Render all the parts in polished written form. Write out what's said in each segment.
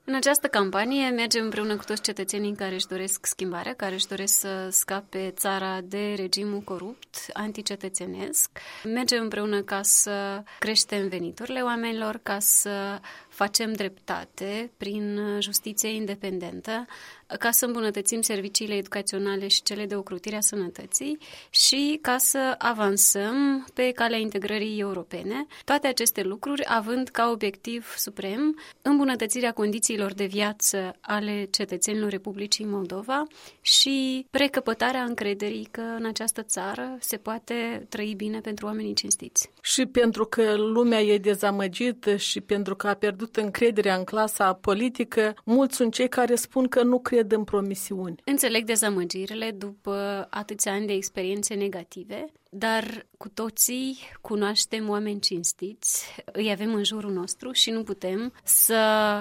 În această campanie mergem împreună cu toți cetățenii care își doresc schimbarea, care își doresc să scape țara de regimul corupt, anticetățenesc. Mergem împreună ca să creștem veniturile oamenilor, ca să facem dreptate prin justiție independentă, ca să îmbunătățim serviciile educaționale și cele de ocrotire a sănătății și ca să avansăm pe calea integrării europene. Toate aceste lucruri având ca obiectiv suprem îmbunătățirea condițiilor de viață ale cetățenilor Republicii Moldova și recăpătarea încrederii că în această țară se poate trăi bine pentru oamenii cinstiți. Și pentru că lumea e dezamăgită și pentru că a pierdut încrederea în clasa politică, mulți sunt cei care spun că nu cred în promisiuni. Înțeleg dezamăgirile după atâția ani de experiențe negative, dar cu toții cunoaștem oameni cinstiți, îi avem în jurul nostru și nu putem să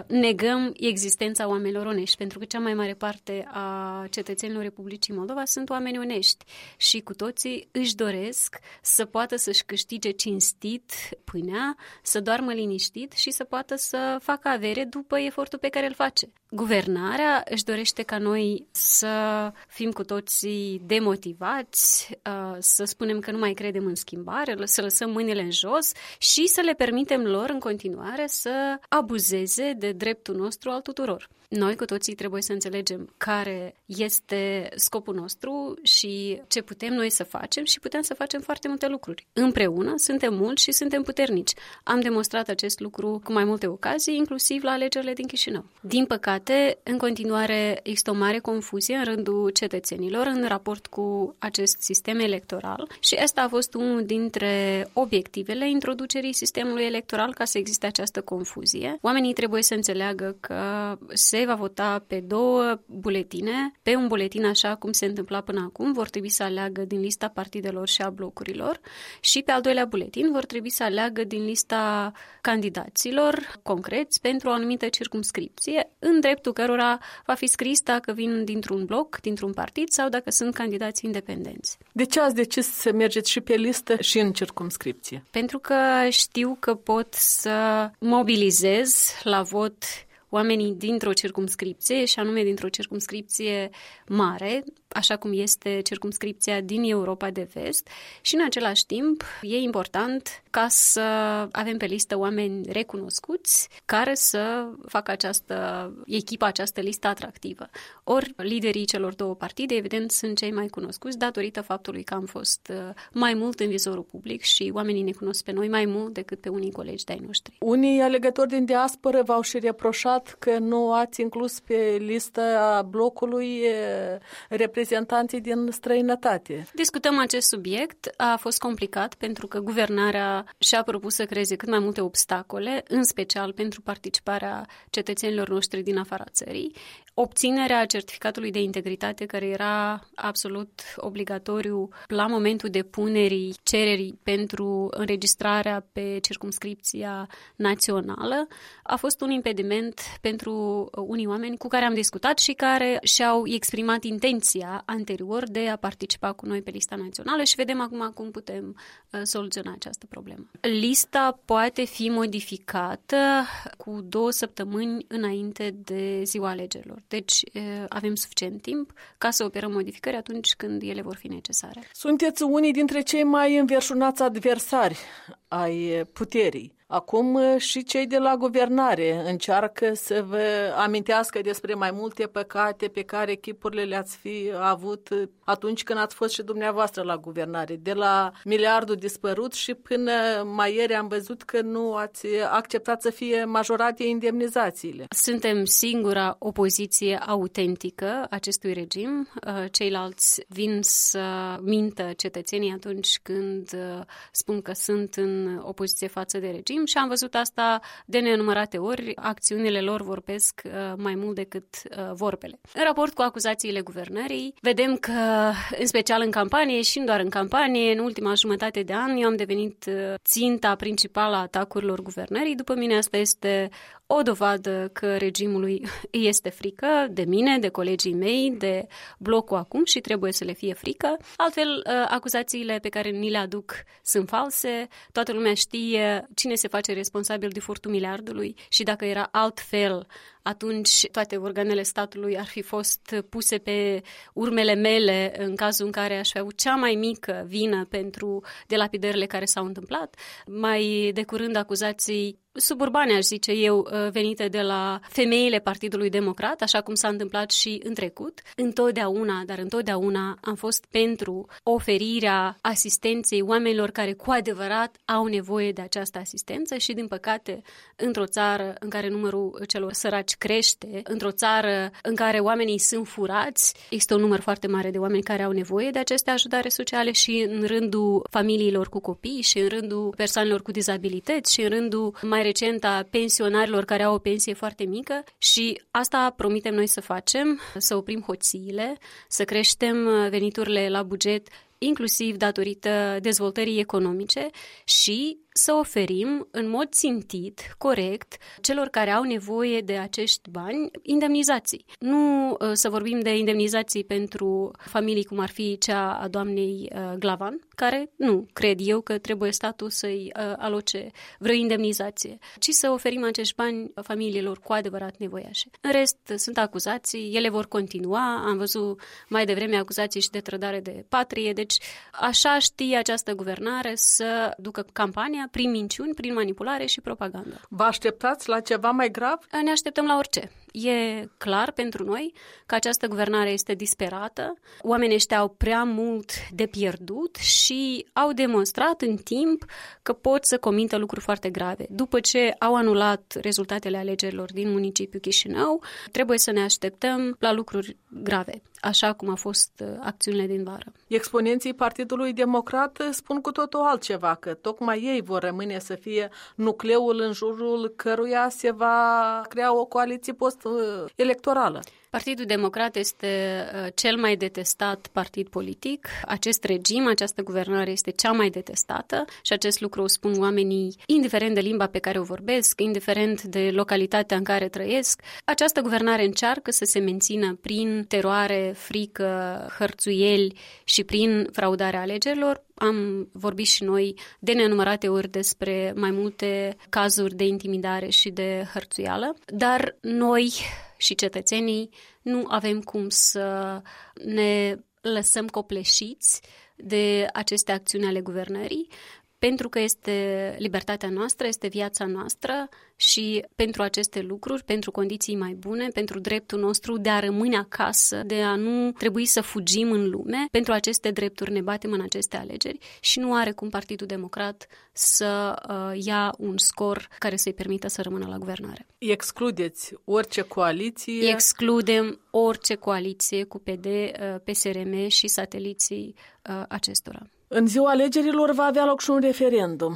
negăm existența oamenilor onești, pentru că cea mai mare parte a cetățenilor Republicii Moldova sunt oameni onești și cu toții își doresc să poată să-și câștige cinstit pâinea, să doarmă liniștit și să poată să facă avere după efortul pe care îl face. Guvernarea își dorește ca noi să fim cu toții demotivați, să spunem că nu mai credem în schimbare, să lăsăm mâinile în jos și să le permitem lor în continuare să abuzeze de dreptul nostru al tuturor. Noi cu toții trebuie să înțelegem care este scopul nostru și ce putem noi să facem și putem să facem foarte multe lucruri. Împreună suntem mulți și suntem puternici. Am demonstrat acest lucru cu mai multe ocazii, inclusiv la alegerile din Chișinău. Din păcate, în continuare există o mare confuzie în rândul cetățenilor în raport cu acest sistem electoral și asta a fost unul dintre obiectivele introducerii sistemului electoral ca să existe această confuzie. Oamenii trebuie să înțeleagă că se va vota pe 2 buletine, pe un buletin așa cum se întâmpla până acum, vor trebui să aleagă din lista partidelor și a blocurilor și pe al 2-lea buletin vor trebui să aleagă din lista candidaților concreți pentru o anumită circumscripție, în dreptul cărora va fi scris dacă vin dintr-un bloc, dintr-un partid sau dacă sunt candidați independenți. De ce ați decis să mergeți și pe listă și în circumscripție? Pentru că știu că pot să mobilizez la vot oamenii dintr-o circumscripție, și anume dintr-o circumscripție mare, așa cum este circumscripția din Europa de Vest, și în același timp e important ca să avem pe listă oameni recunoscuți care să facă această listă atractivă. Ori liderii celor 2 partide, evident, sunt cei mai cunoscuți datorită faptului că am fost mai mult în vizorul public și oamenii ne cunosc pe noi mai mult decât pe unii colegi de-ai noștri. Unii alegători din diasporă v-au și reproșat că nu ați inclus pe lista blocului reprezentanții din străinătate. Discutăm acest subiect. A fost complicat pentru că guvernarea și-a propus să creeze cât mai multe obstacole, în special pentru participarea cetățenilor noștri din afara țării. Obținerea certificatului de integritate, care era absolut obligatoriu la momentul depunerii cererii pentru înregistrarea pe circumscripția națională, a fost un impediment pentru unii oameni cu care am discutat și care și-au exprimat intenția anterior de a participa cu noi pe lista națională și vedem acum cum putem soluționa această problemă. Lista poate fi modificată cu 2 săptămâni înainte de ziua alegerilor. Deci avem suficient timp ca să operăm modificări atunci când ele vor fi necesare. Sunteți unii dintre cei mai înverșunați adversari ai puterii. Acum și cei de la guvernare încearcă să vă amintească despre mai multe păcate pe care echipurile le-ați fi avut atunci când ați fost și dumneavoastră la guvernare. De la miliardul dispărut și până mai ieri am văzut că nu ați acceptat să fie majorate indemnizațiile. Suntem singura opoziție autentică acestui regim. Ceilalți vin să mintă cetățenii atunci când spun că sunt în opoziție față de regim și am văzut asta de nenumărate ori. Acțiunile lor vorbesc mai mult decât vorbele. În raport cu acuzațiile guvernării, vedem că, în special în campanie și nu doar în campanie, în ultima jumătate de an, eu am devenit ținta principală a atacurilor guvernării. După mine, asta este o dovadă că regimului este frică de mine, de colegii mei, de blocul acum și trebuie să le fie frică. Altfel, acuzațiile pe care ni le aduc sunt false. Toată lumea știe cine se face responsabil de furtul miliardului și dacă era altfel, atunci toate organele statului ar fi fost puse pe urmele mele în cazul în care aș fi avut cea mai mică vină pentru dilapidările care s-au întâmplat. Mai de curând acuzații suburbane, aș zice eu, venite de la femeile Partidului Democrat, așa cum s-a întâmplat și în trecut. Întotdeauna am fost pentru oferirea asistenței oamenilor care cu adevărat au nevoie de această asistență și, din păcate, într-o țară în care numărul celor săraci crește, într-o țară în care oamenii sunt furați, există un număr foarte mare de oameni care au nevoie de aceste ajutoare sociale și în rândul familiilor cu copii și în rândul persoanelor cu dizabilități și în rândul mai recent a pensionarilor care au o pensie foarte mică și asta promitem noi să facem, să oprim hoțiile, să creștem veniturile la buget, inclusiv datorită dezvoltării economice și să oferim în mod țintit, corect, celor care au nevoie de acești bani, indemnizații. Nu să vorbim de indemnizații pentru familii cum ar fi cea a doamnei Glavan, care nu cred eu că trebuie statul să-i aloce vreo indemnizație, ci să oferim acești bani familiilor cu adevărat nevoiașe. În rest, sunt acuzații, ele vor continua, am văzut mai devreme acuzații și de trădare de patrie, deci așa știe această guvernare să ducă campania prin minciuni, prin manipulare și propagandă. Vă așteptați la ceva mai grav? Ne așteptăm la orice. E clar pentru noi că această guvernare este disperată, oamenii ăștia au prea mult de pierdut și au demonstrat în timp că pot să comită lucruri foarte grave. După ce au anulat rezultatele alegerilor din municipiul Chișinău, trebuie să ne așteptăm la lucruri grave, așa cum au fost acțiunile din vară. Exponenții Partidului Democrat spun cu totul altceva, că tocmai ei vor rămâne să fie nucleul în jurul căruia se va crea o coaliție post-electorală. Partidul Democrat este cel mai detestat partid politic. Acest regim, această guvernare este cea mai detestată și acest lucru o spun oamenii indiferent de limba pe care o vorbesc, indiferent de localitatea în care trăiesc. Această guvernare încearcă să se mențină prin teroare, frică, hărțuieli și prin fraudarea alegerilor. Am vorbit și noi de nenumărate ori despre mai multe cazuri de intimidare și de hărțuială, dar noi și cetățenii nu avem cum să ne lăsăm copleșiți de aceste acțiuni ale guvernării, pentru că este libertatea noastră, este viața noastră și pentru aceste lucruri, pentru condiții mai bune, pentru dreptul nostru de a rămâne acasă, de a nu trebui să fugim în lume, pentru aceste drepturi ne batem în aceste alegeri și nu are cum Partidul Democrat să ia un scor care să-i permită să rămână la guvernare. Excludeți orice coaliție? Excludem orice coaliție cu PD, PSRM și sateliții acestora. În ziua alegerilor va avea loc și un referendum.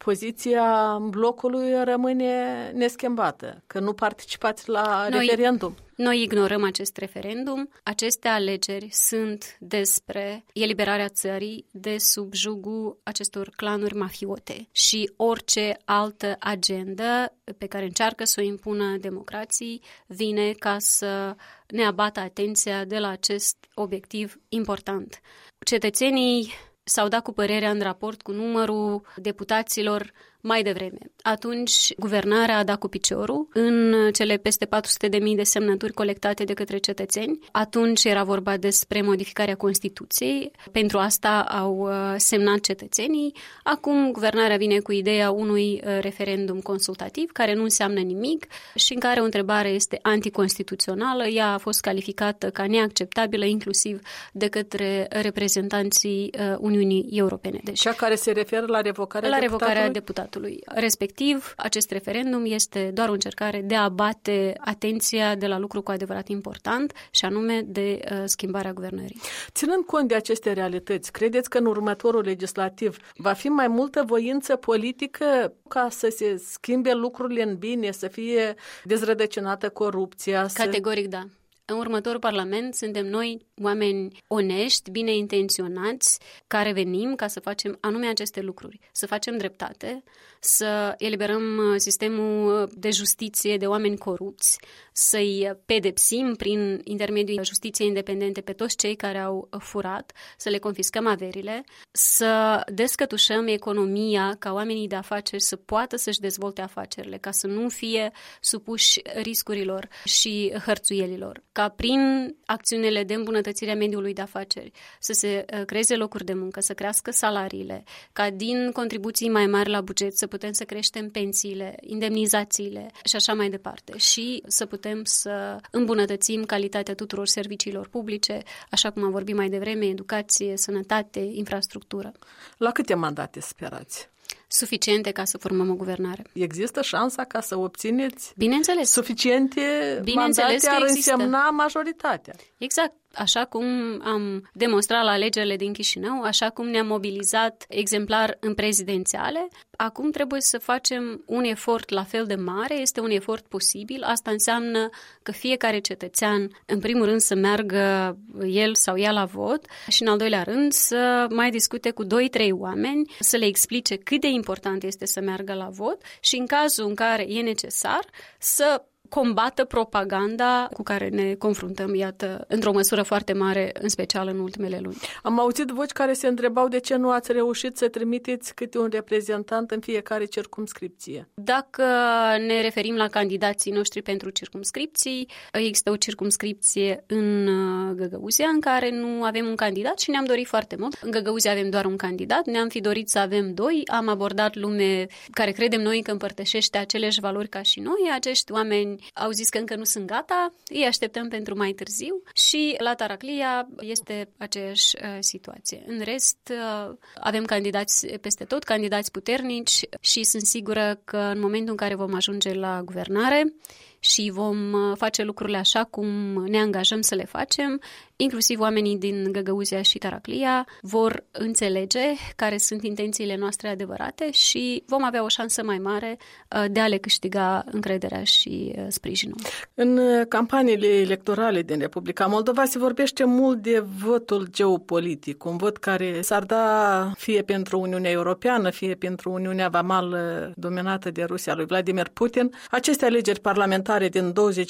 Poziția blocului rămâne neschimbată, că nu participați la referendum. Noi ignorăm acest referendum. Aceste alegeri sunt despre eliberarea țării de sub jugul acestor clanuri mafiote și orice altă agendă pe care încearcă să o impună democrații vine ca să ne abată atenția de la acest obiectiv important. Cetățenii s-au dat cu părerea în raport cu numărul deputaților mai devreme. Atunci, guvernarea a dat cu piciorul în cele peste 400.000 de semnături colectate de către cetățeni. Atunci era vorba despre modificarea Constituției. Pentru asta au semnat cetățenii. Acum, guvernarea vine cu ideea unui referendum consultativ, care nu înseamnă nimic și în care o întrebare este anticonstituțională. Ea a fost calificată ca neacceptabilă, inclusiv de către reprezentanții Uniunii Europene. Deci, cea care se referă la revocarea deputatului. Respectiv, acest referendum este doar o încercare de a abate atenția de la lucru cu adevărat important și anume de schimbarea guvernării. Ținând cont de aceste realități, credeți că în următorul legislativ va fi mai multă voință politică ca să se schimbe lucrurile în bine, să fie dezrădăcinată corupția? Categoric da. în următorul Parlament suntem noi, oameni onești, bine intenționați, care venim ca să facem anume aceste lucruri, să facem dreptate, să eliberăm sistemul de justiție de oameni corupți, să-i pedepsim prin intermediul justiției independente pe toți cei care au furat, să le confiscăm averile, să descătușăm economia ca oamenii de afaceri să poată să-și dezvolte afacerile, ca să nu fie supuși riscurilor și hărțuielilor, ca prin acțiunile de îmbunătățire a mediului de afaceri să se creeze locuri de muncă, să crească salariile, ca din contribuții mai mari la buget să putem să creștem pensiile, indemnizațiile și așa mai departe și să putem să îmbunătățim calitatea tuturor serviciilor publice, așa cum am vorbit mai devreme, educație, sănătate, infrastructură. La câte mandate sperați? Suficiente ca să formăm o guvernare. Există șansa ca să obțineți Bineînțeles. Suficiente mandate ar însemna majoritatea. Exact. Așa cum am demonstrat la alegerile din Chișinău, așa cum ne-am mobilizat exemplar în prezidențiale, acum trebuie să facem un efort la fel de mare, este un efort posibil. Asta înseamnă că fiecare cetățean, în primul rând, să meargă el sau ea la vot și, în al doilea rând, să mai discute cu 2-3 oameni, să le explice cât de important este să meargă la vot și, în cazul în care e necesar, să combată propaganda cu care ne confruntăm, iată, într-o măsură foarte mare, în special în ultimele luni. Am auzit voci care se întrebau de ce nu ați reușit să trimiteți câte un reprezentant în fiecare circumscripție. Dacă ne referim la candidații noștri pentru circumscripții, există o circumscripție în Găgăuzia în care nu avem un candidat și ne-am dorit foarte mult. În Găgăuzia avem doar un candidat, ne-am fi dorit să avem 2, am abordat lume care credem noi că împărtășește aceleași valori ca și noi, acești oameni au zis că încă nu sunt gata, îi așteptăm pentru mai târziu și la Taraclia este aceeași situație. În rest, avem candidați peste tot, candidați puternici și sunt sigură că în momentul în care vom ajunge la guvernare și vom face lucrurile așa cum ne angajăm să le facem, inclusiv oamenii din Găgăuzia și Taraclia vor înțelege care sunt intențiile noastre adevărate și vom avea o șansă mai mare de a le câștiga încrederea și sprijinul. În campaniile electorale din Republica Moldova se vorbește mult de votul geopolitic, un vot care s-ar da fie pentru Uniunea Europeană, fie pentru Uniunea Vamală dominată de Rusia lui Vladimir Putin. Aceste alegeri parlamentare din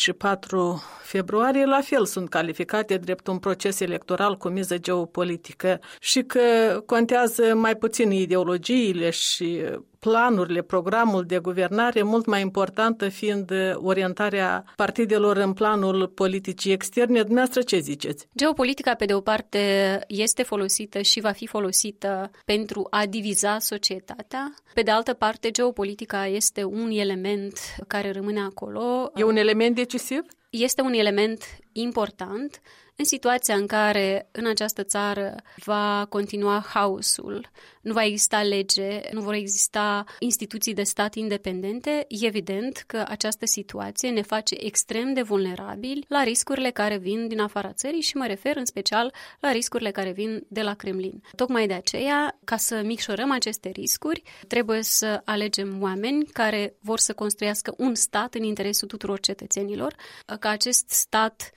24 februarie la fel sunt calificate drept un proces electoral cu miză geopolitică și că contează mai puțin ideologiile și planurile, programul de guvernare, mult mai importantă fiind orientarea partidelor în planul politicii externe. Dumneavoastră ce ziceți? Geopolitica, pe de o parte, este folosită și va fi folosită pentru a diviza societatea. Pe de altă parte, geopolitica este un element care rămâne acolo. E un element decisiv? Este un element important în situația în care în această țară va continua haosul, nu va exista lege, nu vor exista instituții de stat independente, e evident că această situație ne face extrem de vulnerabili la riscurile care vin din afara țării și mă refer în special la riscurile care vin de la Kremlin. Tocmai de aceea, ca să micșorăm aceste riscuri, trebuie să alegem oameni care vor să construiască un stat în interesul tuturor cetățenilor, ca acest stat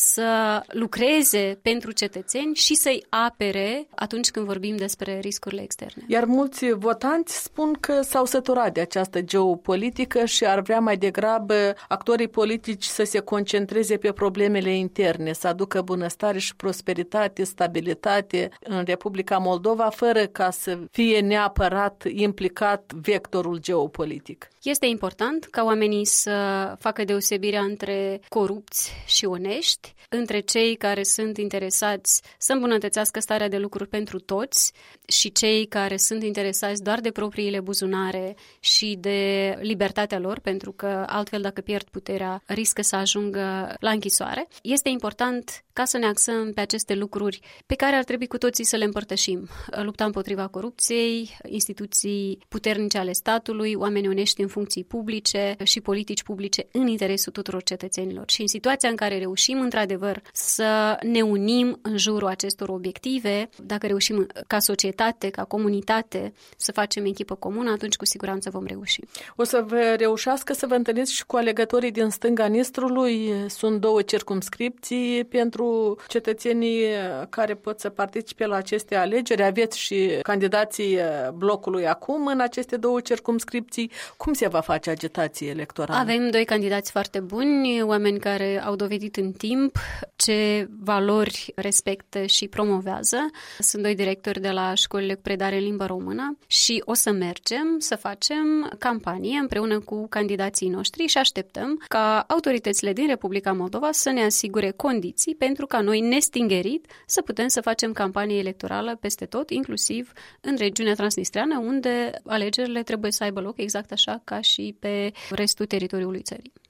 să lucreze pentru cetățeni și să-i apere atunci când vorbim despre riscurile externe. Iar mulți votanți spun că s-au săturat de această geopolitică și ar vrea mai degrabă actorii politici să se concentreze pe problemele interne, să aducă bunăstare și prosperitate, stabilitate în Republica Moldova, fără ca să fie neapărat implicat vectorul geopolitic. Este important ca oamenii să facă deosebirea între corupți și onești, între cei care sunt interesați să îmbunătățească starea de lucruri pentru toți și cei care sunt interesați doar de propriile buzunare și de libertatea lor, pentru că altfel dacă pierd puterea riscă să ajungă la închisoare. Este important ca să ne axăm pe aceste lucruri pe care ar trebui cu toții să le împărtășim. Lupta împotriva corupției, instituții puternice ale statului, oameni onești în funcții publice și politici publice în interesul tuturor cetățenilor. Și în situația în care reușim într-adevăr, să ne unim în jurul acestor obiective. Dacă reușim ca societate, ca comunitate, să facem echipă comună, atunci cu siguranță vom reuși. O să vă reușească să vă întâlniți și cu alegătorii din stânga Nistrului. Sunt 2 circumscripții pentru cetățenii care pot să participe la aceste alegeri. Aveți și candidații blocului acum în aceste 2 circumscripții. Cum se va face agitație electorală? Avem 2 candidați foarte buni, oameni care au dovedit în timp ce valori respectă și promovează. Sunt 2 directori de la școlile cu predare în limba română și o să mergem să facem campanie împreună cu candidații noștri și așteptăm ca autoritățile din Republica Moldova să ne asigure condiții pentru ca noi, nestingerit, să putem să facem campanie electorală peste tot, inclusiv în regiunea transnistreană, unde alegerile trebuie să aibă loc exact așa ca și pe restul teritoriului țării.